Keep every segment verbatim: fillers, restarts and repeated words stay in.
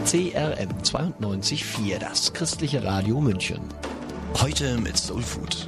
C R M zweiundneunzig Komma vier, das christliche Radio München. Heute mit Soul Food.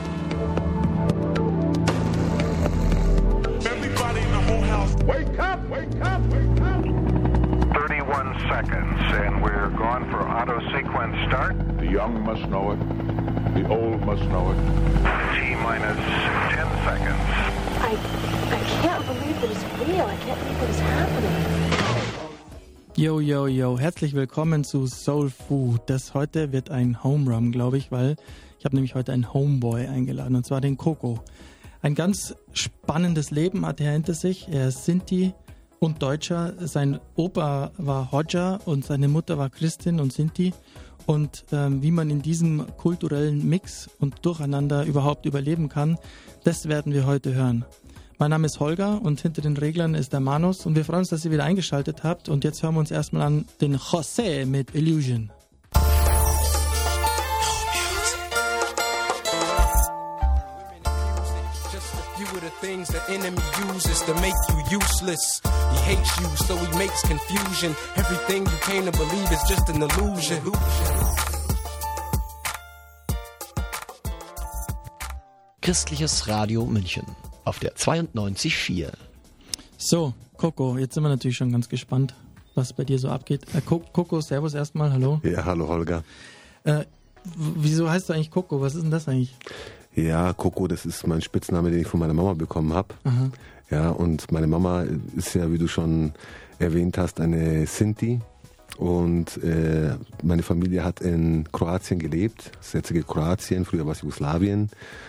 Everybody in the whole house, wake up, wake up, wake up. thirty-one seconds and we're gone for auto sequence start. The young must know it, the old must know it. T minus ten seconds. I, I can't believe that it's real. I can't believe that it's happening. Yo, yo, yo, herzlich willkommen zu Soul Food. Das heute wird ein Home Run, glaube ich, weil ich habe nämlich heute einen Homeboy eingeladen, und zwar den Coco. Ein ganz spannendes Leben hat er hinter sich. Er ist Sinti und Deutscher. Sein Opa war Hodja und seine Mutter war Christin und Sinti. Und ähm, wie man in diesem kulturellen Mix und Durcheinander überhaupt überleben kann, das werden wir heute hören. Mein Name ist Holger und hinter den Reglern ist der Manus und wir freuen uns, dass ihr wieder eingeschaltet habt. Und jetzt hören wir uns erstmal an den José mit Illusion. Things the enemy uses to make you useless. He hates you, so he makes confusion. Everything you came to believe is just an illusion. Christliches Radio München auf der zweiundneunzig Komma vier. So, Coco, jetzt sind wir natürlich schon ganz gespannt, was bei dir so abgeht. Äh, Coco, servus erstmal, hallo. Ja, hallo Holger. Äh, w- wieso heißt du eigentlich Coco? Was ist denn das eigentlich? Ja, Coco, das ist mein Spitzname, den ich von meiner Mama bekommen habe. Ja, und meine Mama ist ja, wie du schon erwähnt hast, eine Sinti. Und äh, meine Familie hat in Kroatien gelebt, das jetzige Kroatien, früher war es Jugoslawien.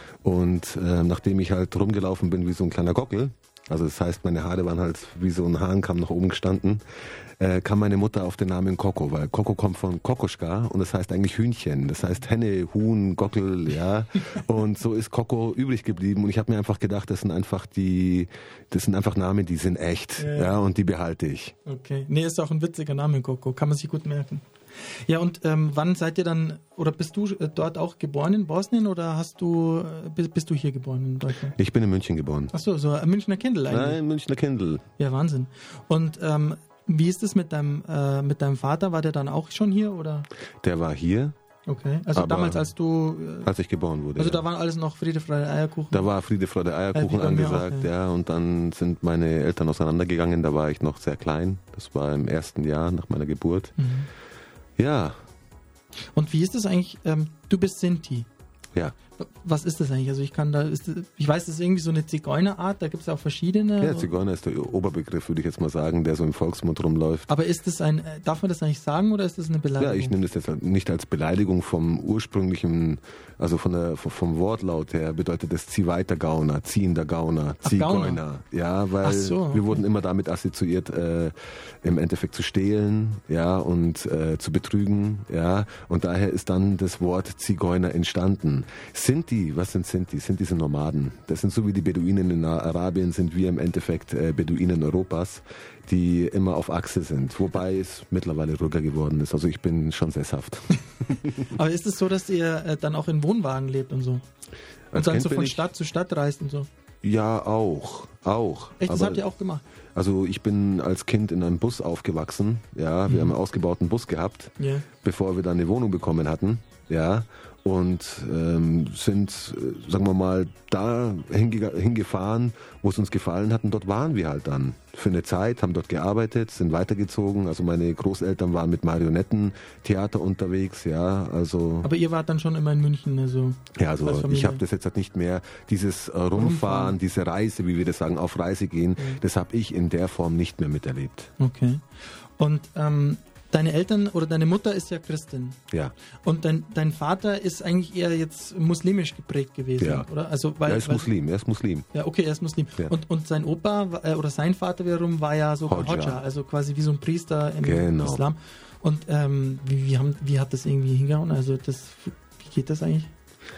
Und äh, nachdem ich halt rumgelaufen bin wie so ein kleiner Gockel, also das heißt, meine Haare waren halt wie so ein Hahn, kam nach oben gestanden, äh, kam meine Mutter auf den Namen Coco, weil Coco kommt von Kokoschka und das heißt eigentlich Hühnchen, das heißt Henne, Huhn, Gockel, ja. Und so ist Coco übrig geblieben und ich habe mir einfach gedacht, das sind einfach die, das sind einfach Namen, die sind echt, ja, ja, und die behalte ich. Okay, nee, ist auch ein witziger Name, Coco, kann man sich gut merken. Ja, und ähm, wann seid ihr dann, oder bist du äh, dort auch geboren in Bosnien oder hast du, äh, bist, bist du hier geboren in Deutschland? Ich bin in München geboren. Ach so, so ein Münchner Kindl eigentlich. Nein, Münchner Kindl. Ja, Wahnsinn. Und ähm, wie ist es mit deinem, äh, mit deinem Vater? War der dann auch schon hier, oder? Der war hier. Okay, also aber damals, als du... Äh, als ich geboren wurde, Also ja. da waren alles noch Friede, Freude, Eierkuchen? Da war Friede, Freude, Eierkuchen Äh, angesagt, auch, ja. ja. Und dann sind meine Eltern auseinandergegangen, da war ich noch sehr klein. Das war im ersten Jahr nach meiner Geburt. Mhm. Ja. Und wie ist das eigentlich, ähm, du bist Sinti. Ja. Was ist das eigentlich? Also ich kann da, ist das, ich weiß, das ist irgendwie so eine Zigeunerart, da gibt es auch verschiedene. Ja, Zigeuner ist der Oberbegriff, würde ich jetzt mal sagen, der so im Volksmund rumläuft. Aber ist das ein, darf man das eigentlich sagen oder ist das eine Beleidigung? Ja, ich nehme das jetzt nicht als Beleidigung vom ursprünglichen, also von der, vom Wortlaut her bedeutet das zieh weiter Gauner, ziehender Gauner, Ach, Zigeuner. Gauner. Ja, weil Ach so, okay. wir wurden immer damit assoziiert, äh, im Endeffekt zu stehlen, ja, und äh, zu betrügen, ja, und daher ist dann das Wort Zigeuner entstanden. Sinti, was sind Sinti? Sinti sind Nomaden. Das sind so wie die Beduinen in Arabien, sind wir im Endeffekt äh, Beduinen Europas, die immer auf Achse sind, wobei es mittlerweile ruhiger geworden ist. Also ich bin schon sesshaft. Aber ist es so, dass ihr äh, dann auch in Wohnwagen lebt und so? Und Als dann Kind so bin von ich- Stadt zu Stadt reist und so? Ja, auch, auch. Echt, das Aber- habt ihr auch gemacht? Also ich bin als Kind in einem Bus aufgewachsen, ja, wir haben einen ausgebauten Bus gehabt, Ja. bevor wir dann eine Wohnung bekommen hatten, ja, und ähm, sind, äh, sagen wir mal, da hinge hingefahren, wo es uns gefallen hat und dort waren wir halt dann für eine Zeit, haben dort gearbeitet, sind weitergezogen, also meine Großeltern waren mit Marionettentheater unterwegs, ja, also... Aber ihr wart dann schon immer in München, also Ja, also als Familie? ich habe das jetzt halt nicht mehr, dieses äh, Rumfahren, Rumfahren. diese Reise, wie wir das sagen, auf Reise gehen, das habe ich in der Form nicht mehr miterlebt. Okay. Und ähm, deine Eltern oder deine Mutter ist ja Christin. Ja, Und dein, dein Vater ist eigentlich eher jetzt muslimisch geprägt gewesen, Ja. oder? Also, weil, er ist weil, Muslim, er ist Muslim. Ja, okay, er ist Muslim. Ja. Und, und sein Opa äh, oder sein Vater wiederum war ja so Hodja. Hodja, also quasi wie so ein Priester im Genau. Islam. Und ähm, wie, wie, haben, wie hat das irgendwie hingehauen? Also das, wie geht das eigentlich?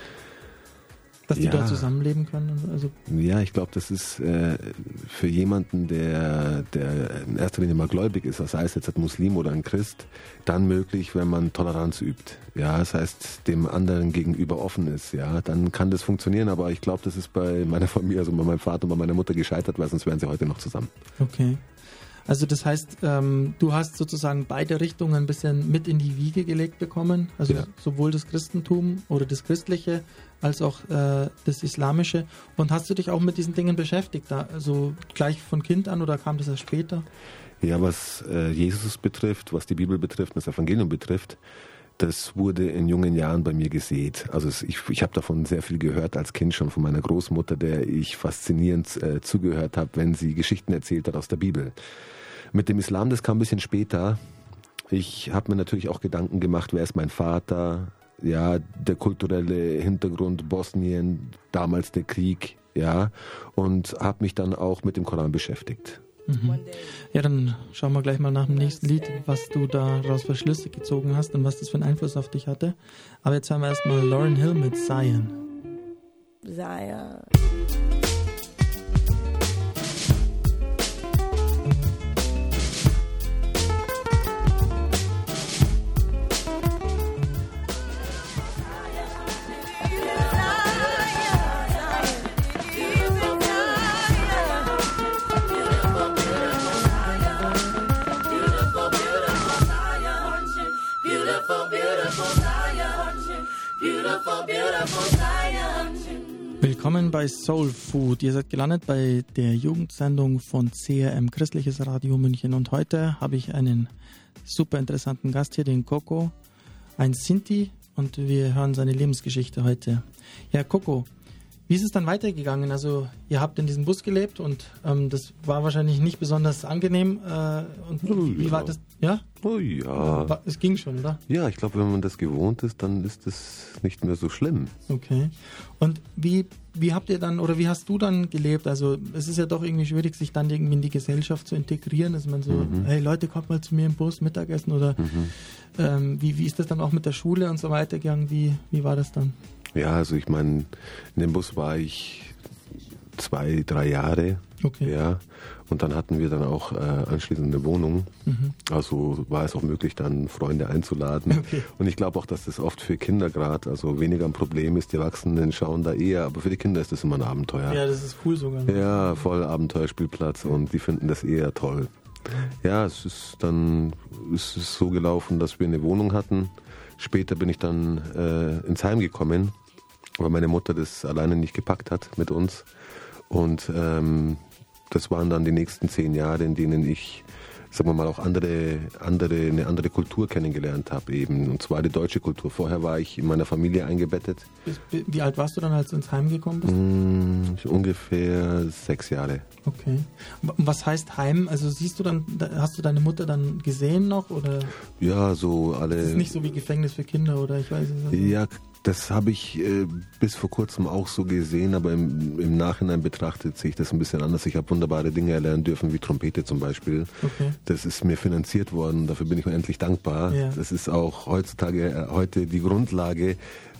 Dass die Ja. dort zusammenleben können? und so? Also, Ja, ich glaube, das ist äh, für jemanden, der, der in erster Linie mal gläubig ist, das heißt jetzt ein Muslim oder ein Christ, dann möglich, wenn man Toleranz übt. Ja, das heißt, dem anderen gegenüber offen ist. Ja, dann kann das funktionieren. Aber ich glaube, das ist bei meiner Familie, also bei meinem Vater und bei meiner Mutter gescheitert, weil sonst wären sie heute noch zusammen. okay. Also das heißt, ähm, du hast sozusagen beide Richtungen ein bisschen mit in die Wiege gelegt bekommen, also Ja. sowohl das Christentum oder das Christliche als auch äh, das Islamische. Und hast du dich auch mit diesen Dingen beschäftigt, da, also gleich von Kind an oder kam das erst später? Ja, was äh, Jesus betrifft, was die Bibel betrifft, das Evangelium betrifft, das wurde in jungen Jahren bei mir gesät. Also es, ich, ich habe davon sehr viel gehört als Kind schon von meiner Großmutter, der ich faszinierend äh, zugehört habe, wenn sie Geschichten erzählt hat aus der Bibel. Mit dem Islam, das kam ein bisschen später. Ich habe mir natürlich auch Gedanken gemacht, wer ist mein Vater? Ja, der kulturelle Hintergrund Bosnien, damals der Krieg, ja, und habe mich dann auch mit dem Koran beschäftigt. Mhm. Ja, dann schauen wir gleich mal nach dem nächsten Lied, was du daraus für Schlüsse gezogen hast und was das für einen Einfluss auf dich hatte. Aber jetzt hören wir erstmal Lauryn Hill mit Zion. Zion. Willkommen bei Soul Food. Ihr seid gelandet bei der Jugendsendung von C R M Christliches Radio München. Und heute habe ich einen super interessanten Gast hier, den Coco, ein Sinti, und wir hören seine Lebensgeschichte heute. Ja, Coco, wie ist es dann weitergegangen? Also ihr habt in diesem Bus gelebt und ähm, das war wahrscheinlich nicht besonders angenehm. Äh, und Oh, wie ja. war das? Ja? Oh ja. War, es ging schon, oder? Ja, ich glaube, wenn man das gewohnt ist, dann ist das nicht mehr so schlimm. Okay. Und wie, wie habt ihr dann, oder wie hast du dann gelebt? Also es ist ja doch irgendwie schwierig, sich dann irgendwie in die Gesellschaft zu integrieren, dass man so, Mhm. hey Leute, kommt mal zu mir im Bus, Mittagessen, oder Mhm. ähm, wie, wie ist das dann auch mit der Schule und so weiter gegangen? Wie, wie war das dann? Ja, also ich meine, in dem Bus war ich zwei, drei Jahre. Okay. Ja. Und dann hatten wir dann auch äh, anschließend eine Wohnung. Mhm. Also war es auch möglich, dann Freunde einzuladen. Okay. Und ich glaube auch, dass das oft für Kinder gerade, also weniger ein Problem ist. Die Erwachsenen schauen da eher, aber für die Kinder ist das immer ein Abenteuer. Ja, das ist cool sogar. Ja, voll Abenteuerspielplatz und die finden das eher toll. Ja, es ist dann es ist so gelaufen, dass wir eine Wohnung hatten. Später bin ich dann äh, ins Heim gekommen, weil meine Mutter das alleine nicht gepackt hat mit uns. Und ähm, das waren dann die nächsten zehn Jahre, in denen ich, sagen wir mal, auch andere, andere, eine andere Kultur kennengelernt habe eben. Und zwar die deutsche Kultur. Vorher war ich in meiner Familie eingebettet. Bis- Wie alt warst du dann, als du ins Heim gekommen bist? Hm, ungefähr sechs Jahre. Okay. Und was heißt Heim? Also siehst du dann, da- hast du deine Mutter dann gesehen noch, oder Ja, so alle. ist es nicht so wie Gefängnis für Kinder, oder ich weiß es nicht. Ja, das habe ich äh, bis vor kurzem auch so gesehen, aber im, im Nachhinein betrachtet sehe ich das ein bisschen anders. Ich habe wunderbare Dinge erlernen dürfen, wie Trompete zum Beispiel. Okay. Das ist mir finanziert worden, dafür bin ich unendlich dankbar. Ja. Das ist auch heutzutage äh, heute die Grundlage,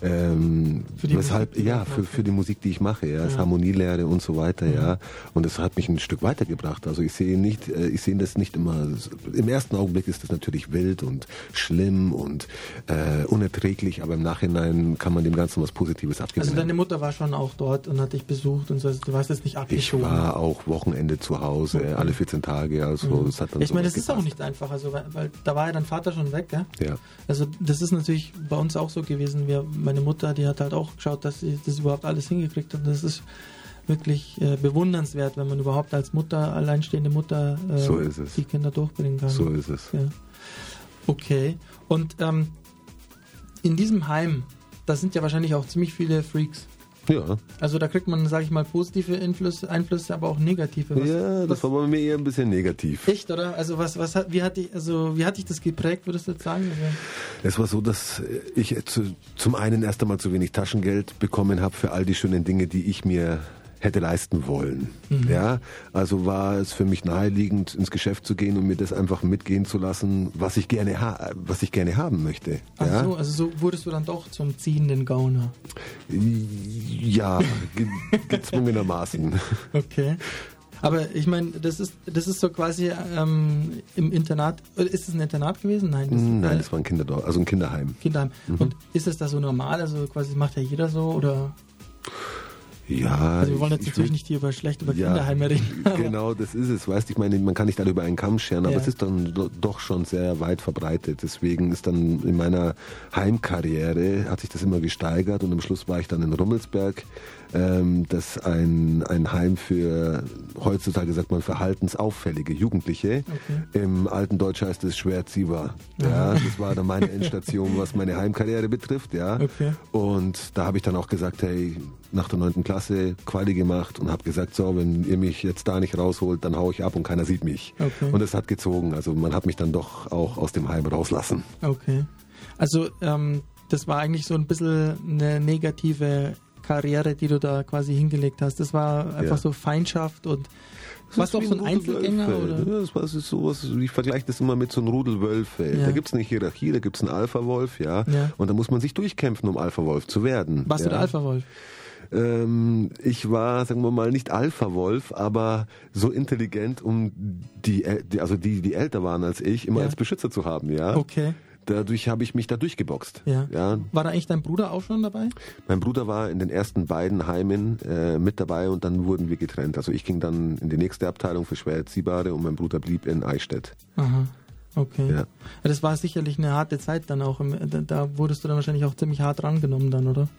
ähm, Für die weshalb, Musik, die ja, du für, machst. für die Musik, die ich mache, ja, als Ja. Harmonielehre und so weiter, ja. Und das hat mich ein Stück weitergebracht. Also ich sehe nicht, äh, ich sehe das nicht immer, im ersten Augenblick ist das natürlich wild und schlimm und äh, unerträglich, aber im Nachhinein kann man dem Ganzen was Positives abgewinnen. Also deine Mutter war schon auch dort und hat dich besucht und so, also du warst jetzt nicht Ich abgeschoben. war auch Wochenende zu Hause, Okay. alle vierzehn Tage, also das hat dann Ich meine, so das ist auch gepasst. nicht einfach, also weil, weil da war ja dein Vater schon weg, gell? Ja. Also das ist natürlich bei uns auch so gewesen. Wir, meine Mutter, die hat halt auch geschaut, dass sie das überhaupt alles hingekriegt hat. Und das ist wirklich äh, bewundernswert, wenn man überhaupt als Mutter, alleinstehende Mutter, äh, So ist es. die Kinder durchbringen kann. So ist es. Ja. Okay. Und ähm, in diesem Heim, da sind ja wahrscheinlich auch ziemlich viele Freaks. Ja. Also da kriegt man, sage ich mal, positive Einflüsse, Einflüsse, aber auch negative. Was, Ja, das was, war bei mir eher ein bisschen negativ. echt, oder? Also was, was hat, wie hat dich, also wie hat dich das geprägt, würdest du jetzt sagen? Also, Es war so, dass ich zu, zum einen erst einmal zu wenig Taschengeld bekommen habe für all die schönen Dinge, die ich mir hätte leisten wollen. Mhm. Ja, also war es für mich naheliegend, ins Geschäft zu gehen und mir das einfach mitgehen zu lassen, was ich gerne, ha- was ich gerne haben möchte. ach ja? so, also so wurdest du dann doch zum ziehenden Gauner. Ja, ge gezwungenermaßen. Okay. Aber ich meine, das ist, das ist so quasi ähm, im Internat, oder ist es ein Internat gewesen? Nein, das, Nein, äh, das war ein Kinderdorf, also ein Kinderheim. Kinderheim. Mhm. Und ist es da so normal? Also quasi das macht ja jeder so, oder? Ja. Also wir wollen jetzt ich, natürlich ich, nicht hier über schlecht über ja, Kinderheime reden. Genau, das ist es. Weißt, ich meine, man kann nicht alle über einen Kamm scheren, aber ja. es ist dann do, doch schon sehr weit verbreitet. Deswegen ist dann in meiner Heimkarriere hat sich das immer gesteigert und am Schluss war ich dann in Rummelsberg. Ähm, das ist ein, ein Heim für, heutzutage sagt man, verhaltensauffällige Jugendliche. Okay. Im alten Deutsch heißt es Schwerziehbar. Ja, das war dann meine Endstation, was meine Heimkarriere betrifft. Ja. Okay. Und da habe ich dann auch gesagt, hey, nach der neunten Klasse Quali gemacht und habe gesagt, so, wenn ihr mich jetzt da nicht rausholt, dann hau ich ab und keiner sieht mich. Okay. Und es hat gezogen. Also man hat mich dann doch auch aus dem Heim rauslassen. Okay. Also ähm, das war eigentlich so ein bisschen eine negative Karriere, die du da quasi hingelegt hast. Das war einfach ja. so Feindschaft und warst du auch so ein Einzelgänger? Oder? Ja, das war sowas, ich vergleiche das immer mit so einem Rudel Wölfe. Ja. Da gibt es eine Hierarchie, da gibt es einen Alpha-Wolf, ja? ja. Und da muss man sich durchkämpfen, um Alpha-Wolf zu werden. Warst ja? du der Alpha-Wolf? Ähm, ich war, sagen wir mal, nicht Alpha-Wolf, aber so intelligent, um die, die, also die, die älter waren als ich, immer ja. als Beschützer zu haben, ja. Okay. Dadurch habe ich mich da durchgeboxt. Ja. Ja. War da eigentlich dein Bruder auch schon dabei? Mein Bruder war in den ersten beiden Heimen äh, mit dabei und dann wurden wir getrennt. Also ich ging dann in die nächste Abteilung für schwer Erziehbare und mein Bruder blieb in Eichstätt. Aha, okay. Ja. Das war sicherlich eine harte Zeit dann auch. Da wurdest du dann wahrscheinlich auch ziemlich hart rangenommen dann, oder?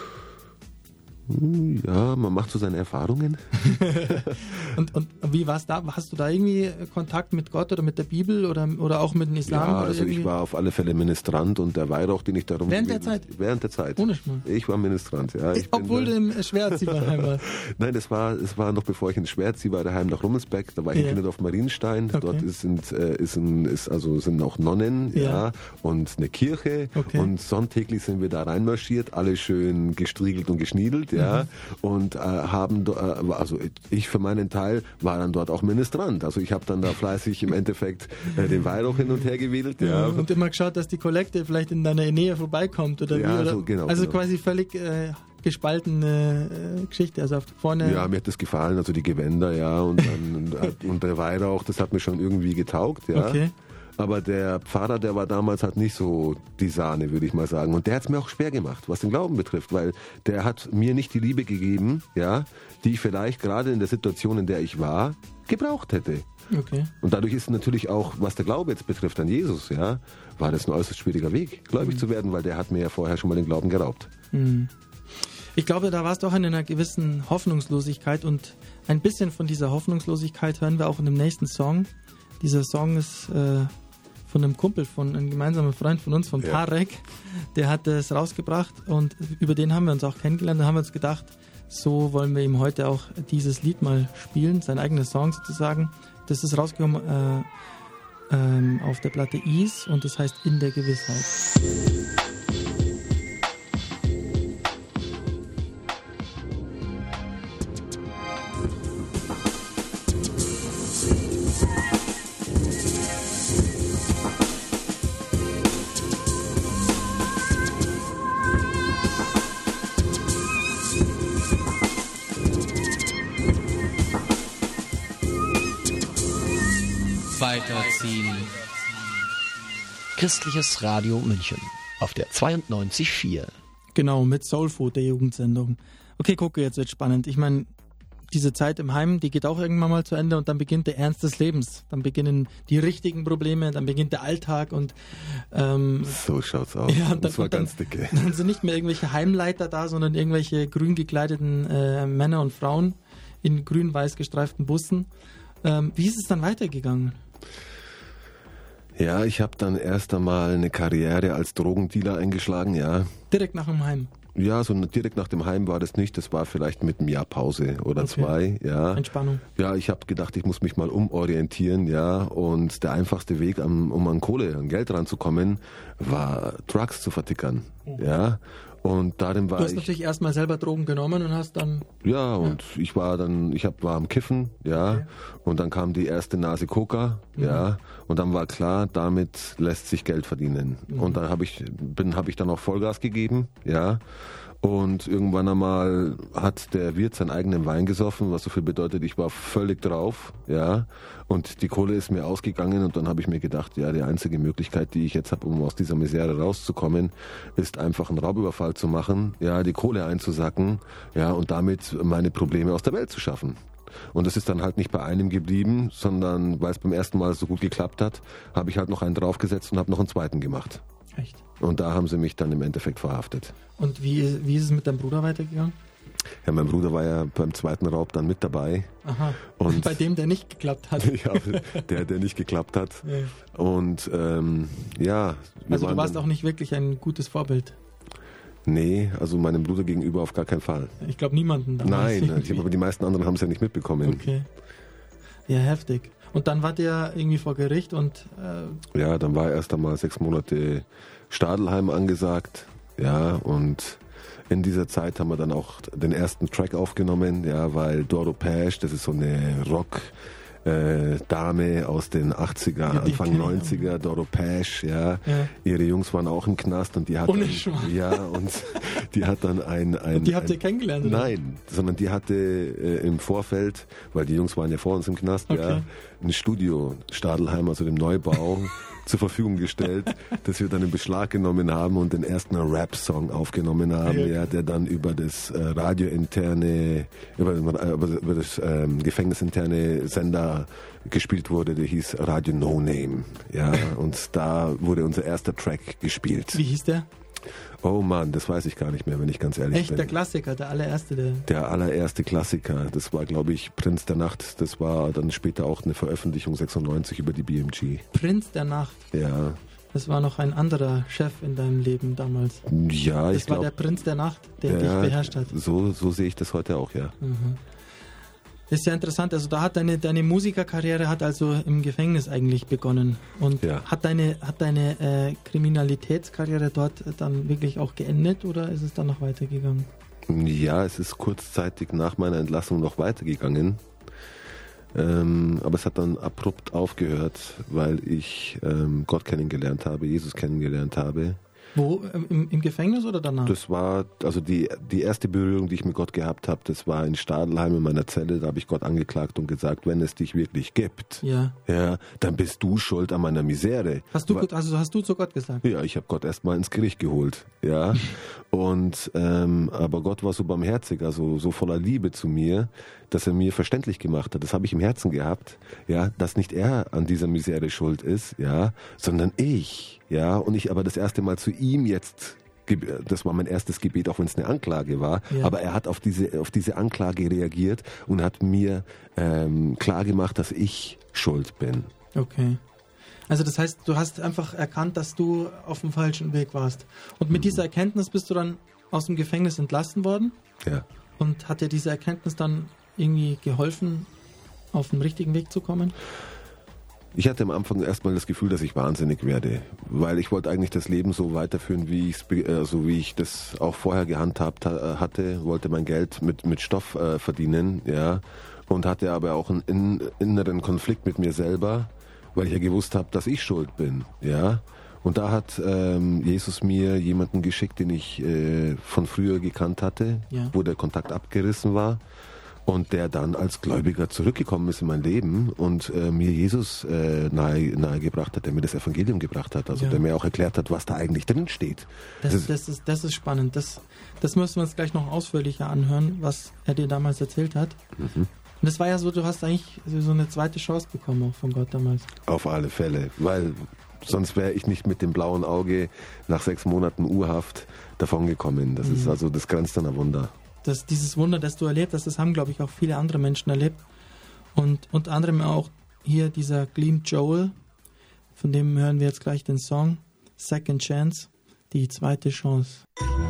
Ja, man macht so seine Erfahrungen. und, und wie war es da? Hast du da irgendwie Kontakt mit Gott oder mit der Bibel oder, oder auch mit dem Islam? Ja, oder also irgendwie? Ich war auf alle Fälle Ministrant und der Weihrauch, den ich darum... Während der Zeit? Während der Zeit. Ohne Schmarrn. Ich war Ministrant, ja. Ich Obwohl bin, du im Schwerziehbarheim warst? Nein, das war, das war noch bevor ich in Schwerziehbarheim nach Rummelsberg, da war ich ja. in Kinderdorf Marienstein. Okay. Dort ist, sind, ist, ein, ist, also sind auch Nonnen ja. ja, und eine Kirche okay. und sonntäglich sind wir da reinmarschiert, alle schön gestriegelt und geschniedelt, ja, mhm. und Und äh, haben, äh, also ich für meinen Teil war dann dort auch Ministrant. Also ich habe dann da fleißig im Endeffekt äh, den Weihrauch hin und her gewedelt. Ja. Und immer geschaut, dass die Kollekte vielleicht in deiner Nähe vorbeikommt oder ja, wie? Oder? So, genau, also genau. quasi völlig äh, gespaltene äh, Geschichte. Also auf vorne. Ja, mir hat das gefallen, also die Gewänder, ja, und, dann, und, und der Weihrauch, das hat mir schon irgendwie getaugt, ja. Okay. Aber der Pfarrer, der war damals halt nicht so die Sahne, würde ich mal sagen. Und der hat es mir auch schwer gemacht, was den Glauben betrifft, weil der hat mir nicht die Liebe gegeben, ja, die ich vielleicht gerade in der Situation, in der ich war, gebraucht hätte. Okay. Und dadurch ist natürlich auch, was der Glaube jetzt betrifft an Jesus, ja, war das ein äußerst schwieriger Weg, gläubig mhm. zu werden, weil der hat mir ja vorher schon mal den Glauben geraubt. Mhm. Ich glaube, da warst du auch in einer gewissen Hoffnungslosigkeit und ein bisschen von dieser Hoffnungslosigkeit hören wir auch in dem nächsten Song. Dieser Song ist äh, von einem Kumpel, von einem gemeinsamen Freund von uns, von ja. Tarek, der hat es rausgebracht und über den haben wir uns auch kennengelernt und haben uns gedacht, so wollen wir ihm heute auch dieses Lied mal spielen, sein eigenes Song sozusagen. Das ist rausgekommen äh, ähm, auf der Platte Ease und das heißt In der Gewissheit. Weiterziehen. Christliches Radio München auf der zweiundneunzig Komma vier. Genau, mit Soulfood, der Jugendsendung. Okay, gucke, jetzt wird spannend. Ich meine, diese Zeit im Heim, die geht auch irgendwann mal zu Ende und dann beginnt der Ernst des Lebens. Dann beginnen die richtigen Probleme, dann beginnt der Alltag und ähm, so schaut's aus. Ja, und dann, das war und dann, ganz dicke. Dann sind nicht mehr irgendwelche Heimleiter da, sondern irgendwelche grün gekleideten äh, Männer und Frauen in grün-weiß gestreiften Bussen. Ähm, wie ist es dann weitergegangen? Ja, ich habe dann erst einmal eine Karriere als Drogendealer eingeschlagen, ja. Direkt nach dem Heim? Ja, so direkt nach dem Heim war das nicht. Das war vielleicht mit einem Jahr Pause oder okay. zwei, ja. Entspannung. Ja, ich habe gedacht, ich muss mich mal umorientieren, ja. Und der einfachste Weg, um an Kohle, an Geld ranzukommen, war Drugs zu vertickern, mhm. ja. Und darin war du hast ich, natürlich erstmal selber Drogen genommen und hast dann... Ja, und ja. ich war dann, ich hab, war am Kiffen, ja, okay. Und dann kam die erste Nase Coca, mhm. ja, und dann war klar, damit lässt sich Geld verdienen. Mhm. Und dann habe ich, bin, habe ich dann auch Vollgas gegeben, ja, Und irgendwann einmal hat der Wirt seinen eigenen Wein gesoffen, was so viel bedeutet, ich war völlig drauf, ja. Und die Kohle ist mir ausgegangen und dann habe ich mir gedacht, ja, die einzige Möglichkeit, die ich jetzt habe, um aus dieser Misere rauszukommen, ist einfach einen Raubüberfall zu machen, ja, die Kohle einzusacken, ja, und damit meine Probleme aus der Welt zu schaffen. Und das ist dann halt nicht bei einem geblieben, sondern weil es beim ersten Mal so gut geklappt hat, habe ich halt noch einen draufgesetzt und habe noch einen zweiten gemacht. Echt? Und da haben sie mich dann im Endeffekt verhaftet. Und wie, wie ist es mit deinem Bruder weitergegangen? Ja, mein Bruder war ja beim zweiten Raub dann mit dabei. Aha. Und bei dem, der nicht geklappt hat. ja, der, der nicht geklappt hat. Ja. Und ähm, ja. Wir also waren du warst dann, auch nicht wirklich ein gutes Vorbild. Nee, also meinem Bruder gegenüber auf gar keinen Fall. Ich glaube niemanden. Nein, ich, aber die meisten anderen haben es ja nicht mitbekommen. Okay. Ja, heftig. Und dann wart ihr irgendwie vor Gericht und... Äh ja, dann war erst einmal sechs Monate Stadelheim angesagt. Ja, und in dieser Zeit haben wir dann auch den ersten Track aufgenommen, ja, weil Doro Pesch, das ist so eine Rock... Äh, Dame aus den achtziger, ja, Anfang neunziger, Doro Pesch, ja. ja. Ihre Jungs waren auch im Knast und die hat Ohne dann, Schmarrn. ja, und die hat dann ein, ein und die habt ein, ihr kennengelernt, oder? Nein, sondern die hatte äh, im Vorfeld, weil die Jungs waren ja vor uns im Knast, okay. ja, ein Studio Stadelheim, also dem Neubau zur Verfügung gestellt, das wir dann in Beschlag genommen haben und den ersten Rap-Song aufgenommen haben, ja, ja, der dann über das äh, radiointerne, über, über, über das ähm, gefängnisinterne Sender gespielt wurde, der hieß Radio No Name, ja, und da wurde unser erster Track gespielt. Wie hieß der? Oh Mann, das weiß ich gar nicht mehr, wenn ich ganz ehrlich Echt, bin. Echt, der Klassiker, der allererste? Der, der allererste Klassiker, das war, glaube ich, Prinz der Nacht. Das war dann später auch eine Veröffentlichung sechsundneunzig über die B M G. Prinz der Nacht? Ja. Das war noch ein anderer Chef in deinem Leben damals. Ja, das ich glaube. Das war der Prinz der Nacht, der ja, dich beherrscht hat. So, so sehe ich das heute auch, ja. Mhm. Das ist ja interessant, also da hat deine, deine Musikerkarriere hat also im Gefängnis eigentlich begonnen. Und ja. hat deine, hat deine äh, Kriminalitätskarriere dort dann wirklich auch geendet oder ist es dann noch weitergegangen? Ja, es ist kurzzeitig nach meiner Entlassung noch weitergegangen. Ähm, aber es hat dann abrupt aufgehört, weil ich ähm, Gott kennengelernt habe, Jesus kennengelernt habe. Wo? Im, im Gefängnis oder danach? Das war, also die, die erste Berührung, die ich mit Gott gehabt habe, das war in Stadelheim in meiner Zelle. Da habe ich Gott angeklagt und gesagt, wenn es dich wirklich gibt, ja. Ja, dann bist du schuld an meiner Misere. Hast du, also hast du zu Gott gesagt? Ja, ich habe Gott erstmal ins Gericht geholt. Ja, und ähm, aber Gott war so barmherzig, also so voller Liebe zu mir, dass er mir verständlich gemacht hat. Das habe ich im Herzen gehabt, ja, dass nicht er an dieser Misere schuld ist, ja, sondern ich. Ja, und ich aber das erste Mal zu ihm jetzt, das war mein erstes Gebet, auch wenn es eine Anklage war, ja. aber er hat auf diese, auf diese Anklage reagiert und hat mir ähm, klar gemacht, dass ich schuld bin. Okay. Also das heißt, du hast einfach erkannt, dass du auf dem falschen Weg warst. Und mit mhm. dieser Erkenntnis bist du dann aus dem Gefängnis entlassen worden? Ja. Und hat dir diese Erkenntnis dann irgendwie geholfen, auf den richtigen Weg zu kommen? Ich hatte am Anfang erstmal das Gefühl, dass ich wahnsinnig werde, weil ich wollte eigentlich das Leben so weiterführen, wie ich also wie ich das auch vorher gehandhabt hatte, wollte mein Geld mit mit Stoff äh, verdienen, ja, und hatte aber auch einen in, inneren Konflikt mit mir selber, weil ich ja gewusst habe, dass ich schuld bin, ja. Und da hat ähm, Jesus mir jemanden geschickt, den ich äh, von früher gekannt hatte, ja. wo der Kontakt abgerissen war. Und der dann als Gläubiger zurückgekommen ist in mein Leben und äh, mir Jesus äh, nahe, nahe gebracht hat, der mir das Evangelium gebracht hat, also ja. der mir auch erklärt hat, was da eigentlich drin steht. Das, das, das, ist, das ist spannend. Das, das müssen wir uns gleich noch ausführlicher anhören, was er dir damals erzählt hat. Mhm. Und das war ja so, du hast eigentlich so eine zweite Chance bekommen auch von Gott damals. Auf alle Fälle, weil sonst wäre ich nicht mit dem blauen Auge nach sechs Monaten Urhaft davongekommen. Das mhm. ist also, das grenzt an ein Wunder. Das, dieses Wunder, das du erlebt hast, das haben, glaube ich, auch viele andere Menschen erlebt. Und unter anderem auch hier dieser Gleam Joel, von dem hören wir jetzt gleich den Song Second Chance, die zweite Chance.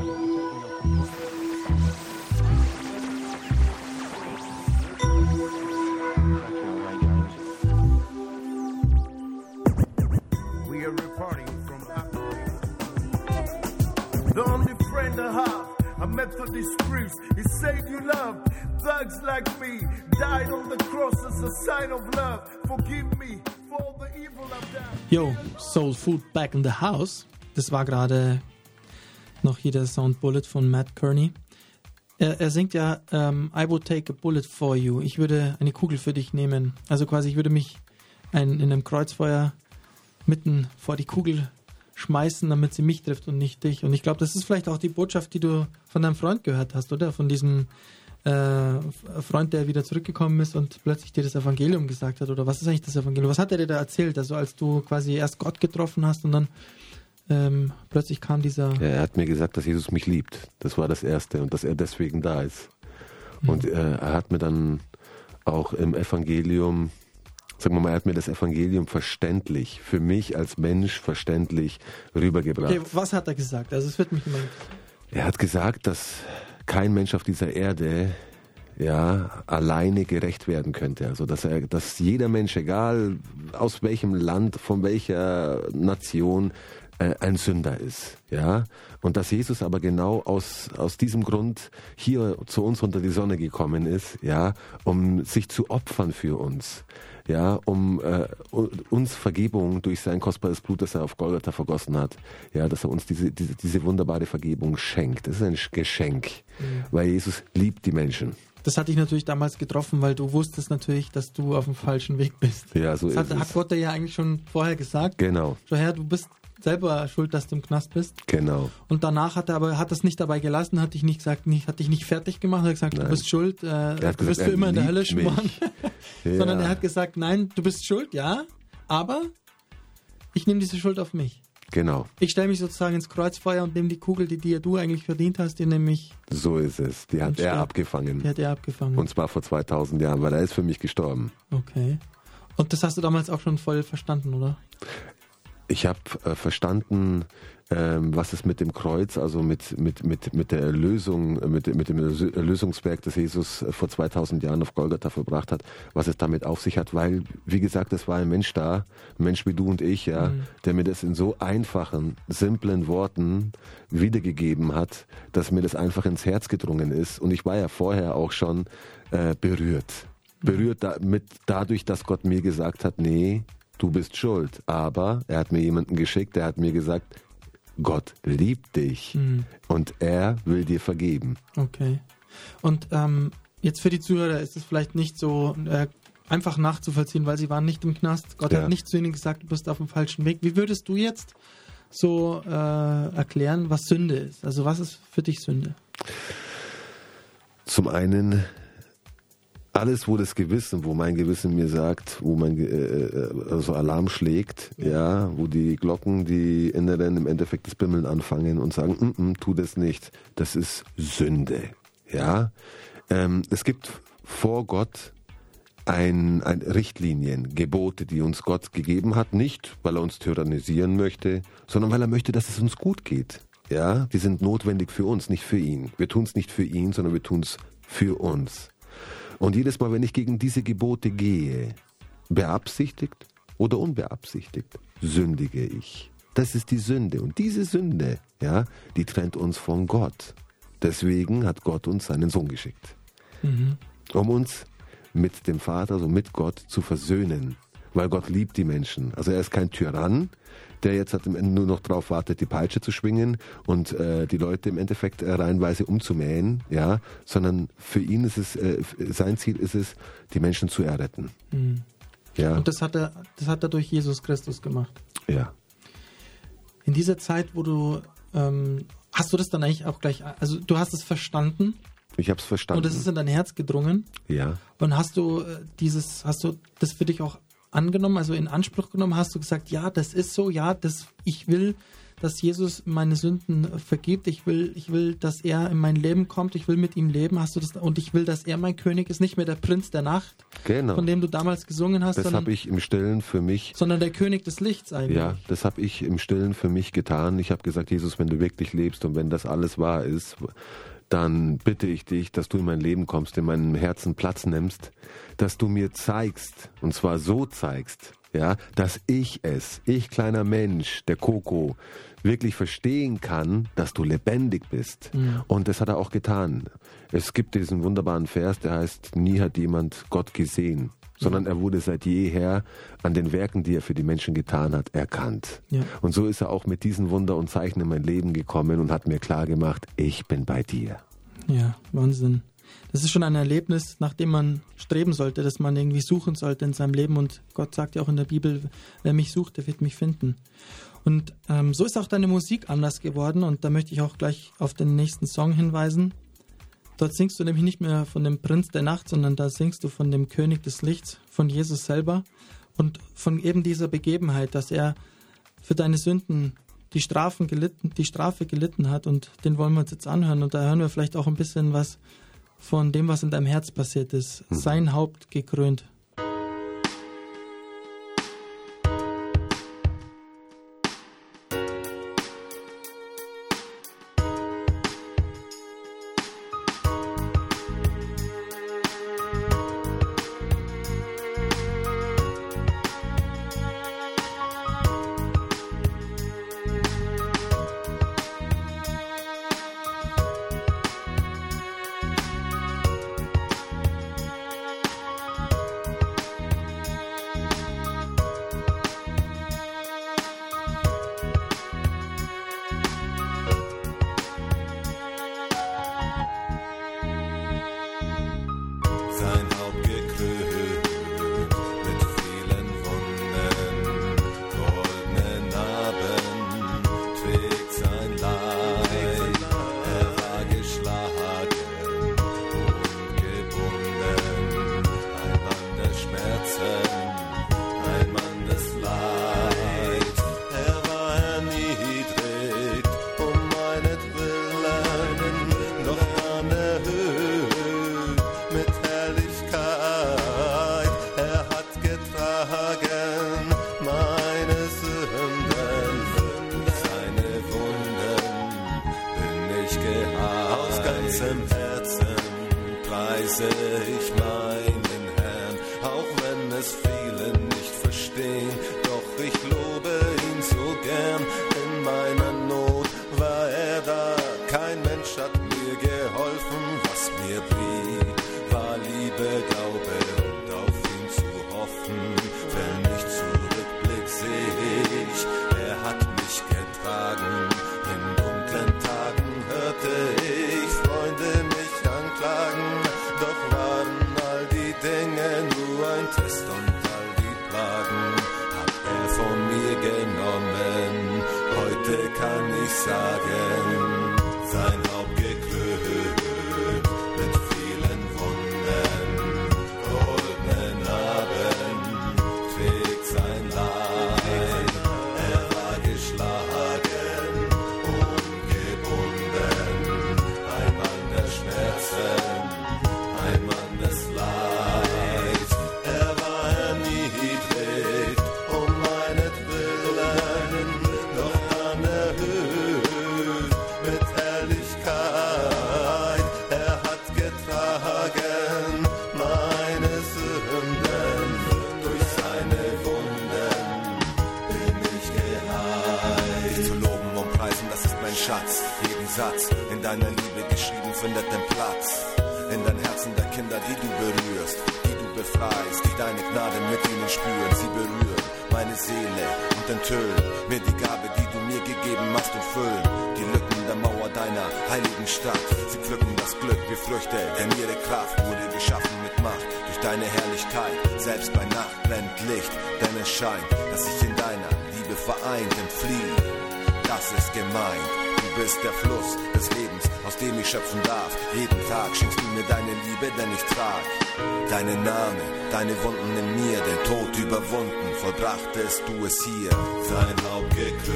We are reporting from Africa. The only friend I have, a Methodist priest, he said you love thugs like me, died on the cross as a sign of love. Forgive me for all the evil I've done. Yo, Soul Food back in the house. Das war gerade noch hier der Sound Bullet von Matt Kearney. Er, er singt ja, ähm, I would take a bullet for you. Ich würde eine Kugel für dich nehmen. Also quasi, ich würde mich ein, in einem Kreuzfeuer mitten vor die Kugel schmeißen, damit sie mich trifft und nicht dich. Und ich glaube, das ist vielleicht auch die Botschaft, die du von deinem Freund gehört hast, oder? Von diesem äh, Freund, der wieder zurückgekommen ist und plötzlich dir das Evangelium gesagt hat. Oder was ist eigentlich das Evangelium? Was hat er dir da erzählt? Also als du quasi erst Gott getroffen hast und dann Ähm, plötzlich kam dieser... Ja, er hat mir gesagt, dass Jesus mich liebt. Das war das Erste und dass er deswegen da ist. Mhm. Und äh, er hat mir dann auch im Evangelium, sagen wir mal, er hat mir das Evangelium verständlich, für mich als Mensch verständlich rübergebracht. Okay, was hat er gesagt? Also es wird mich immer interessieren. Er hat gesagt, dass kein Mensch auf dieser Erde ja, alleine gerecht werden könnte. Also dass er, dass jeder Mensch, egal aus welchem Land, von welcher Nation, ein Sünder ist, ja, und dass Jesus aber genau aus aus diesem Grund hier zu uns unter die Sonne gekommen ist, ja, um sich zu opfern für uns, ja, um äh, uns Vergebung durch sein kostbares Blut, das er auf Golgatha vergossen hat, ja, dass er uns diese diese diese wunderbare Vergebung schenkt. Das ist ein Geschenk, mhm. weil Jesus liebt die Menschen. Das hat dich natürlich damals getroffen, weil du wusstest natürlich, dass du auf dem falschen Weg bist. Ja, so das ist hat, es. Hat Gott dir ja eigentlich schon vorher gesagt. Genau. Schau her, du bist selber schuld, dass du im Knast bist. Genau. Und danach hat er aber hat das nicht dabei gelassen, hat dich nicht gesagt, nicht, hat dich nicht fertig gemacht, hat gesagt, nein, du bist schuld, äh, du gesagt, wirst für immer in der Hölle schmoren. Ja. Sondern er hat gesagt, nein, du bist schuld, ja, aber ich nehme diese Schuld auf mich. Genau. Ich stelle mich sozusagen ins Kreuzfeuer und nehme die Kugel, die dir du eigentlich verdient hast, die nehme ich. So ist es. Die hat er abgefangen. Die hat er abgefangen. Und zwar vor zweitausend Jahren, weil er ist für mich gestorben. Okay. Und das hast du damals auch schon voll verstanden, oder? Ich habe äh, verstanden, ähm, was es mit dem Kreuz, also mit, mit, mit, mit der Erlösung, mit, mit dem Erlösungswerk, das Jesus vor zweitausend Jahren auf Golgatha verbracht hat, was es damit auf sich hat, weil, wie gesagt, es war ein Mensch da, ein Mensch wie du und ich, ja, mhm. der mir das in so einfachen, simplen Worten wiedergegeben hat, dass mir das einfach ins Herz gedrungen ist. Und ich war ja vorher auch schon äh, berührt. Berührt da, mit, dadurch, dass Gott mir gesagt hat, nee, du bist schuld. Aber er hat mir jemanden geschickt, der hat mir gesagt, Gott liebt dich mhm. und er will dir vergeben. Okay. Und ähm, jetzt für die Zuhörer ist es vielleicht nicht so äh, einfach nachzuvollziehen, weil sie waren nicht im Knast. Gott ja. hat nicht zu ihnen gesagt, du bist auf dem falschen Weg. Wie würdest du jetzt so äh, erklären, was Sünde ist? Also was ist für dich Sünde? Zum einen alles, wo das Gewissen, wo mein Gewissen mir sagt, wo mein äh, also Alarm schlägt, ja. ja, wo die Glocken, die Inneren im Endeffekt das Bimmeln anfangen und sagen, mm -mm, tu das nicht, das ist Sünde, ja. Ähm, es gibt vor Gott ein, ein Richtlinien, Gebote, die uns Gott gegeben hat, nicht, weil er uns tyrannisieren möchte, sondern weil er möchte, dass es uns gut geht, ja. Die sind notwendig für uns, nicht für ihn. Wir tun es nicht für ihn, sondern wir tun es für uns. Und jedes Mal, wenn ich gegen diese Gebote gehe, beabsichtigt oder unbeabsichtigt, sündige ich. Das ist die Sünde. Und diese Sünde, ja, die trennt uns von Gott. Deswegen hat Gott uns seinen Sohn geschickt. Mhm. Um uns mit dem Vater, also mit Gott zu versöhnen. Weil Gott liebt die Menschen. Also er ist kein Tyrann, der jetzt halt im Ende nur noch drauf wartet, die Peitsche zu schwingen und äh, die Leute im Endeffekt äh, reihenweise umzumähen, ja, sondern für ihn ist es, äh, sein Ziel ist es, die Menschen zu erretten. Mhm. Ja. Und das hat er, das hat er durch Jesus Christus gemacht. Ja. In dieser Zeit, wo du, ähm, hast du das dann eigentlich auch gleich, also du hast es verstanden? Ich habe es verstanden. Und es ist in dein Herz gedrungen? Ja. Und hast du äh, dieses, hast du das für dich auch angenommen, also in Anspruch genommen, hast du gesagt, ja, das ist so, ja, das, ich will, dass Jesus meine Sünden vergibt, ich will, ich will, dass er in mein Leben kommt, ich will mit ihm leben, hast du das, und ich will, dass er mein König ist, nicht mehr der Prinz der Nacht, genau. von dem du damals gesungen hast, das habe ich im Stillen für mich, sondern der König des Lichts eigentlich. Ja, das habe ich im Stillen für mich getan. Ich habe gesagt, Jesus, wenn du wirklich lebst und wenn das alles wahr ist, dann bitte ich dich, dass du in mein Leben kommst, in meinem Herzen Platz nimmst, dass du mir zeigst, und zwar so zeigst, ja, dass ich es, ich kleiner Mensch, der Coco, wirklich verstehen kann, dass du lebendig bist. Mhm. Und das hat er auch getan. Es gibt diesen wunderbaren Vers, der heißt, nie hat jemand Gott gesehen. sondern er wurde seit jeher an den Werken, die er für die Menschen getan hat, erkannt. Ja. Und so ist er auch mit diesen Wunder und Zeichen in mein Leben gekommen und hat mir klar gemacht, ich bin bei dir. Ja, Wahnsinn. Das ist schon ein Erlebnis, nach dem man streben sollte, dass man irgendwie suchen sollte in seinem Leben. Und Gott sagt ja auch in der Bibel, wer mich sucht, der wird mich finden. Und ähm, so ist auch deine Musik anders geworden. Und da möchte ich auch gleich auf den nächsten Song hinweisen. Dort singst du nämlich nicht mehr von dem Prinz der Nacht, sondern da singst du von dem König des Lichts, von Jesus selber. Und von eben dieser Begebenheit, dass er für deine Sünden die Strafen gelitten, die Strafe gelitten hat. Und den wollen wir uns jetzt anhören. Und da hören wir vielleicht auch ein bisschen was von dem, was in deinem Herz passiert ist. Mhm. Sein Haupt gekrönt. Vollbrachtest du es hier, sein Haupt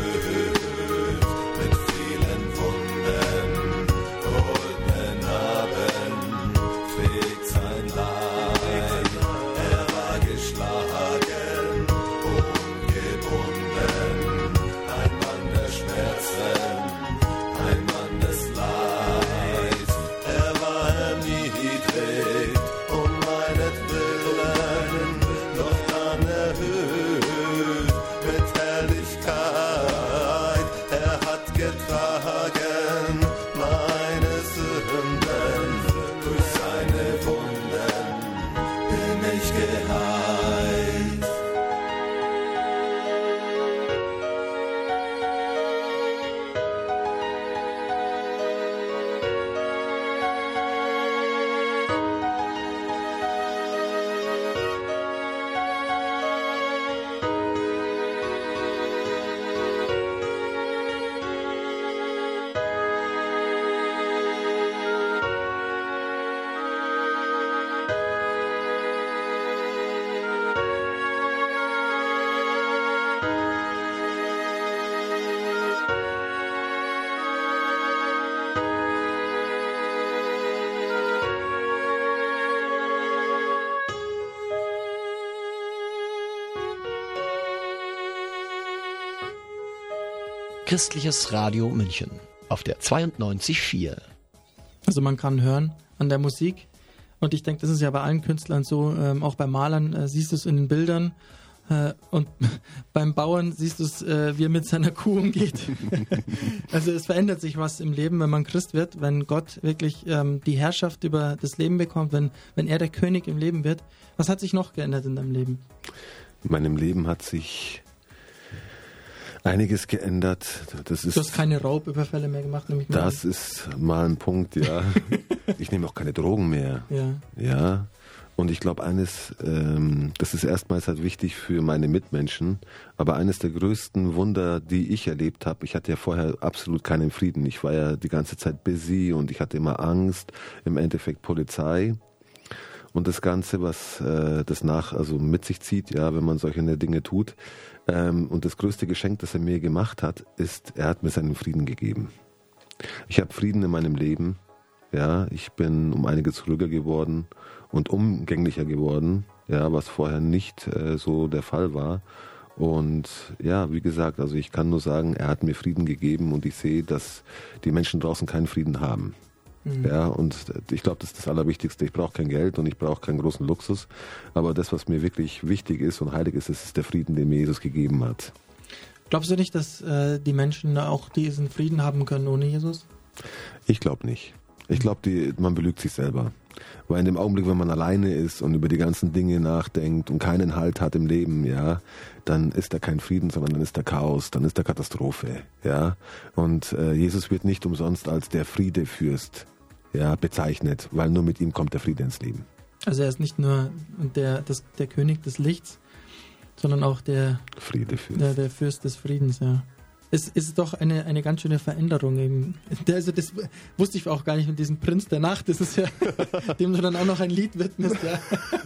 gekrönt mit vielen Wunden, goldenen Narben trägt sein Leib. Er war geschlagen, ungebunden, ein Mann der Schmerzen, ein Mann des Leids. Er war erniedrigt um meinetwillen, doch dann erhöht mit Herrlichkeit. Er Christliches Radio München auf der zweiundneunzig Komma vier. Also man kann hören an der Musik und ich denke, das ist ja bei allen Künstlern so, ähm, auch bei Malern äh, siehst du es in den Bildern äh, und beim Bauern siehst du es, äh, wie er mit seiner Kuh umgeht. Also es verändert sich was im Leben, wenn man Christ wird, wenn Gott wirklich ähm, die Herrschaft über das Leben bekommt, wenn, wenn er der König im Leben wird. Was hat sich noch geändert in deinem Leben? In meinem Leben hat sich einiges geändert. Das ist, du hast keine Raubüberfälle mehr gemacht, nämlich mal. Das ist mal ein Punkt, ja. Ich nehme auch keine Drogen mehr. Ja. Ja. Und ich glaube, eines, ähm, das ist erstmals halt wichtig für meine Mitmenschen, aber eines der größten Wunder, die ich erlebt habe, ich hatte ja vorher absolut keinen Frieden. Ich war ja die ganze Zeit busy und ich hatte immer Angst, im Endeffekt Polizei. Und das Ganze, was äh, das nach, also mit sich zieht, ja, wenn man solche Dinge tut. Ähm, und das größte Geschenk, das er mir gemacht hat, ist, er hat mir seinen Frieden gegeben. Ich habe Frieden in meinem Leben. Ja, ich bin um einiges ruhiger geworden und umgänglicher geworden, ja, was vorher nicht äh, so der Fall war. Und ja, wie gesagt, also ich kann nur sagen, er hat mir Frieden gegeben und ich sehe, dass die Menschen draußen keinen Frieden haben. Mhm. Ja, und ich glaube, das ist das Allerwichtigste. Ich brauche kein Geld und ich brauche keinen großen Luxus. Aber das, was mir wirklich wichtig ist und heilig ist, das ist der Frieden, den mir Jesus gegeben hat. Glaubst du nicht, dass äh, die Menschen auch diesen Frieden haben können ohne Jesus? Ich glaube nicht. Ich glaube, man belügt sich selber. Weil in dem Augenblick, wenn man alleine ist und über die ganzen Dinge nachdenkt und keinen Halt hat im Leben, ja, dann ist da kein Frieden, sondern dann ist da Chaos, dann ist da Katastrophe, ja. Und äh, Jesus wird nicht umsonst als der Friedefürst, ja, bezeichnet, weil nur mit ihm kommt der Friede ins Leben. Also er ist nicht nur der, das, der König des Lichts, sondern auch der Friedefürst. Der, der Fürst des Friedens, ja. Es ist doch eine, eine ganz schöne Veränderung eben. Also das wusste ich auch gar nicht mit diesem Prinz der Nacht. Das ist ja, dem du dann auch noch ein Lied widmest. Ja.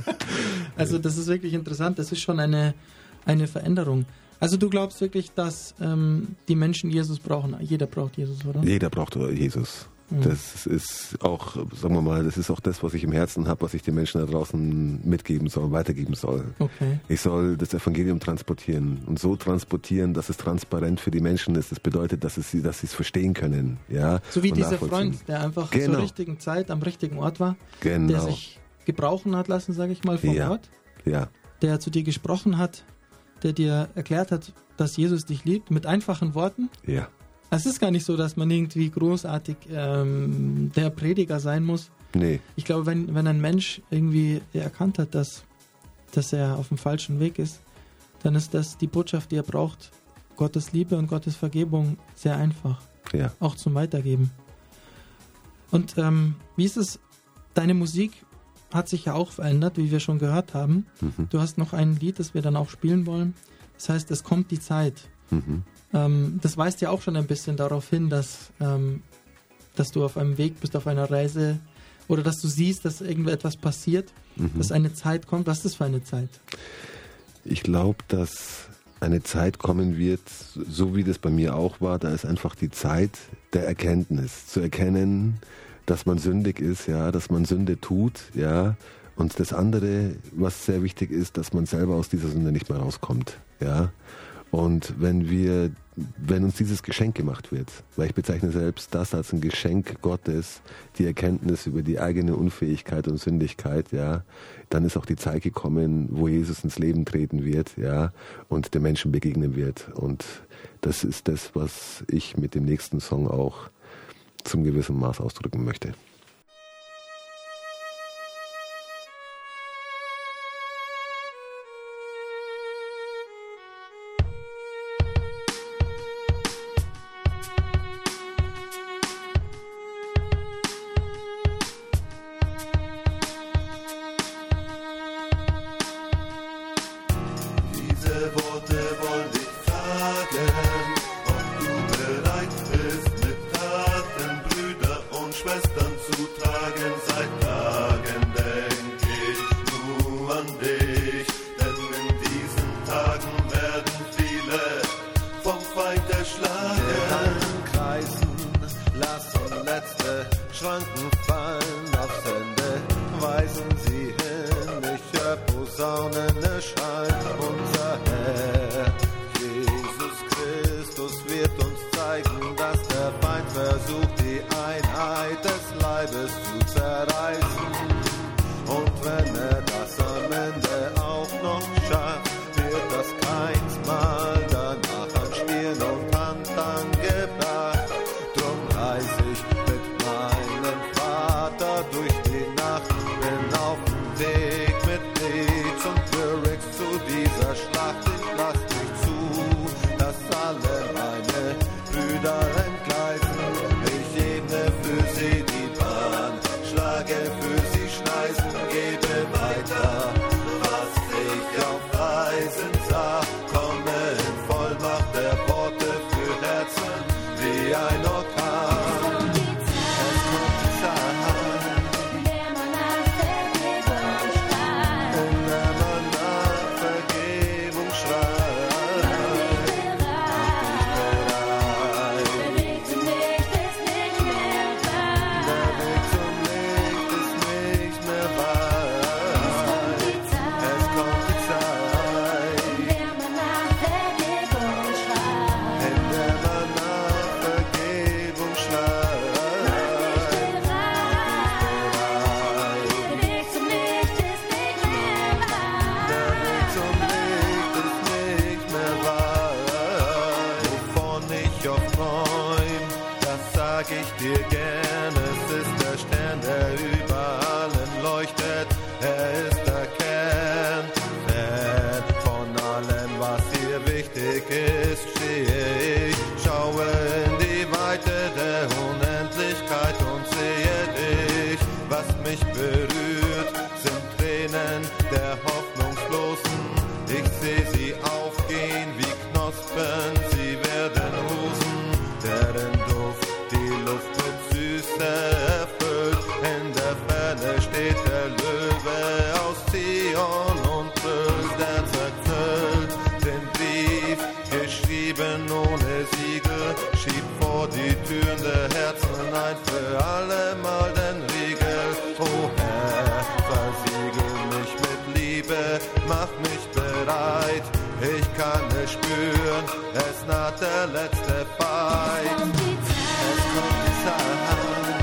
Also das ist wirklich interessant. Das ist schon eine, eine Veränderung. Also du glaubst wirklich, dass ähm, die Menschen Jesus brauchen. Jeder braucht Jesus, oder? Jeder braucht Jesus. Das ist auch, sagen wir mal, das ist auch das, was ich im Herzen habe, was ich den Menschen da draußen mitgeben soll, weitergeben soll. Okay. Ich soll das Evangelium transportieren und so transportieren, dass es transparent für die Menschen ist. Das bedeutet, dass es sie, dass sie es verstehen können. Ja, so wie dieser Freund, der einfach genau. zur richtigen Zeit am richtigen Ort war, genau. der sich gebrauchen hat lassen, sage ich mal, vom ja. Gott, ja. der zu dir gesprochen hat, der dir erklärt hat, dass Jesus dich liebt, mit einfachen Worten. Ja. Es ist gar nicht so, dass man irgendwie großartig ähm, der Prediger sein muss. Nee. Ich glaube, wenn, wenn ein Mensch irgendwie erkannt hat, dass, dass er auf dem falschen Weg ist, dann ist das die Botschaft, die er braucht, Gottes Liebe und Gottes Vergebung, sehr einfach. Ja. Auch zum Weitergeben. Und ähm, wie ist es, deine Musik hat sich ja auch verändert, wie wir schon gehört haben. Mhm. Du hast noch ein Lied, das wir dann auch spielen wollen. Das heißt, es kommt die Zeit. Mhm. Ähm, das weist ja auch schon ein bisschen darauf hin, dass, ähm, dass du auf einem Weg bist, auf einer Reise oder dass du siehst, dass irgendetwas passiert, mhm. dass eine Zeit kommt. Was ist das für eine Zeit? Ich glaube, dass eine Zeit kommen wird, so wie das bei mir auch war, da ist einfach die Zeit der Erkenntnis, zu erkennen, dass man sündig ist, ja, dass man Sünde tut, ja, und das andere, was sehr wichtig ist, dass man selber aus dieser Sünde nicht mehr rauskommt, ja. Und wenn wir, wenn uns dieses Geschenk gemacht wird, weil ich bezeichne selbst das als ein Geschenk Gottes, die Erkenntnis über die eigene Unfähigkeit und Sündigkeit, ja, dann ist auch die Zeit gekommen, wo Jesus ins Leben treten wird, ja, und den Menschen begegnen wird. Und das ist das, was ich mit dem nächsten Song auch zum gewissen Maß ausdrücken möchte. Schwestern ich dir gern. Es ist der Stern, der über allen leuchtet. Er ist der Kern, Fan von allem, was dir wichtig ist, stehe ich. Schaue in die Weite der Unendlichkeit und sehe dich. Was mich berührt, sind Tränen der Hoffnungslosen. Ich sehe sie aufgehen wie Knospen, sie werden Rosen, deren Duft die Luft mit Süße erfüllt. In der Ferne steht der Löwe aus Zion und brüllt, er zerknüllt den Brief, geschrieben ohne Siegel, schiebt vor die Türen der Herzen ein für alle Mal den Riegel. Oh Herr, versiegel mich mit Liebe, mach mich bereit, ich kann es spüren, es naht der letzte Fight. Es kommt die Zeit.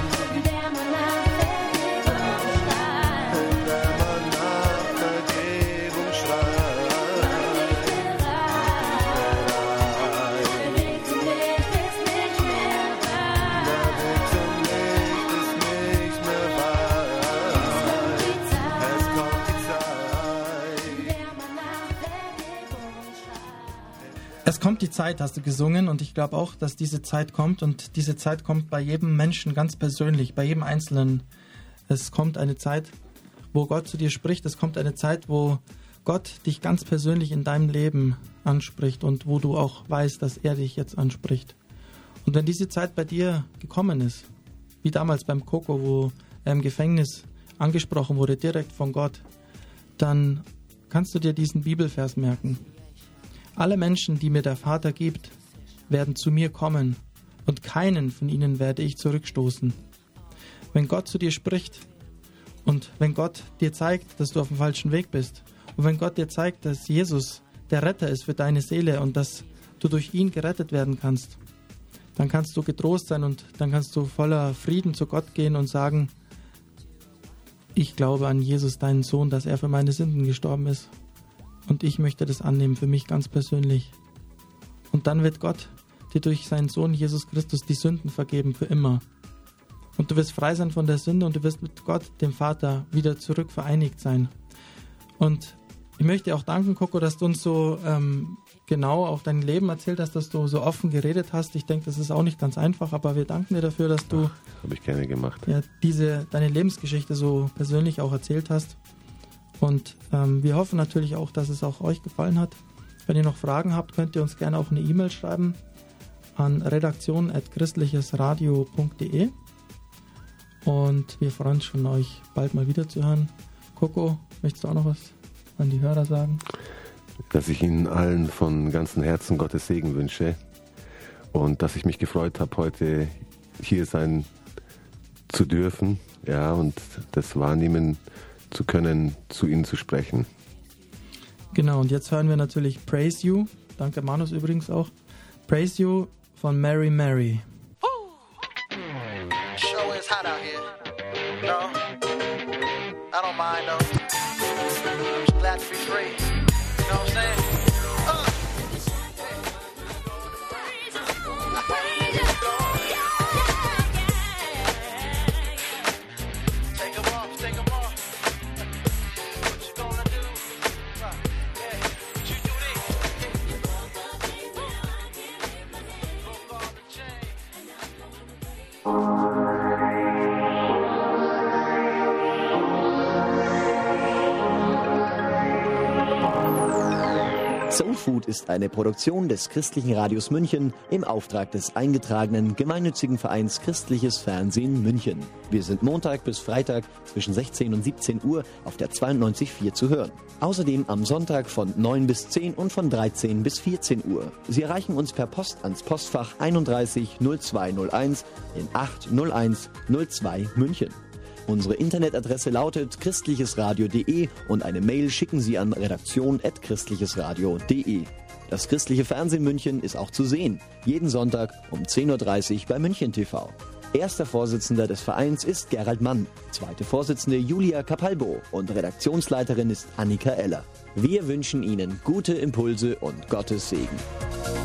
Es kommt die Zeit, hast du gesungen, und ich glaube auch, dass diese Zeit kommt, und diese Zeit kommt bei jedem Menschen ganz persönlich, bei jedem Einzelnen. Es kommt eine Zeit, wo Gott zu dir spricht, es kommt eine Zeit, wo Gott dich ganz persönlich in deinem Leben anspricht und wo du auch weißt, dass er dich jetzt anspricht. Und wenn diese Zeit bei dir gekommen ist, wie damals beim Coco, wo er im Gefängnis angesprochen wurde, direkt von Gott, dann kannst du dir diesen Bibelvers merken. Alle Menschen, die mir der Vater gibt, werden zu mir kommen, und keinen von ihnen werde ich zurückstoßen. Wenn Gott zu dir spricht und wenn Gott dir zeigt, dass du auf dem falschen Weg bist, und wenn Gott dir zeigt, dass Jesus der Retter ist für deine Seele und dass du durch ihn gerettet werden kannst, dann kannst du getrost sein und dann kannst du voller Frieden zu Gott gehen und sagen, ich glaube an Jesus, deinen Sohn, dass er für meine Sünden gestorben ist. Und ich möchte das annehmen, für mich ganz persönlich. Und dann wird Gott dir durch seinen Sohn Jesus Christus die Sünden vergeben für immer. Und du wirst frei sein von der Sünde und du wirst mit Gott, dem Vater, wieder zurück vereinigt sein. Und ich möchte dir auch danken, Coco, dass du uns so ähm, genau auf dein Leben erzählt hast, dass du so offen geredet hast. Ich denke, das ist auch nicht ganz einfach, aber wir danken dir dafür, dass du Habe ich gerne gemacht. Ja, diese, deine Lebensgeschichte so persönlich auch erzählt hast. Und ähm, wir hoffen natürlich auch, dass es auch euch gefallen hat. Wenn ihr noch Fragen habt, könnt ihr uns gerne auch eine E-Mail schreiben an redaktion at christlichesradio punkt de. Und wir freuen uns schon, euch bald mal wieder zu hören. Coco, möchtest du auch noch was an die Hörer sagen? Dass ich Ihnen allen von ganzem Herzen Gottes Segen wünsche und dass ich mich gefreut habe, heute hier sein zu dürfen, ja, und das wahrnehmen zu können, zu Ihnen zu sprechen. Genau, und jetzt hören wir natürlich Praise You, danke Manus übrigens auch, Praise You von Mary Mary. Show is hot out here. No, I don't mind though. I'm just glad to be free. You know what I'm saying? Uh. Take 'em off, take 'em off. What you gonna do? Uh, yeah, what you do this? Broke all the chain. Soul Food ist eine Produktion des Christlichen Radios München im Auftrag des eingetragenen gemeinnützigen Vereins Christliches Fernsehen München. Wir sind Montag bis Freitag zwischen sechzehn und siebzehn Uhr auf der zweiundneunzig Komma vier zu hören. Außerdem am Sonntag von neun bis zehn und von dreizehn bis vierzehn Uhr. Sie erreichen uns per Post ans Postfach einunddreißig null zwei null eins in acht null eins null zwei München. Unsere Internetadresse lautet christlichesradio punkt de und eine Mail schicken Sie an redaktion at christlichesradio punkt de. Das Christliche Fernsehen München ist auch zu sehen, jeden Sonntag um zehn Uhr dreißig bei München T V. Erster Vorsitzender des Vereins ist Gerald Mann, zweite Vorsitzende Julia Capalbo und Redaktionsleiterin ist Annika Eller. Wir wünschen Ihnen gute Impulse und Gottes Segen.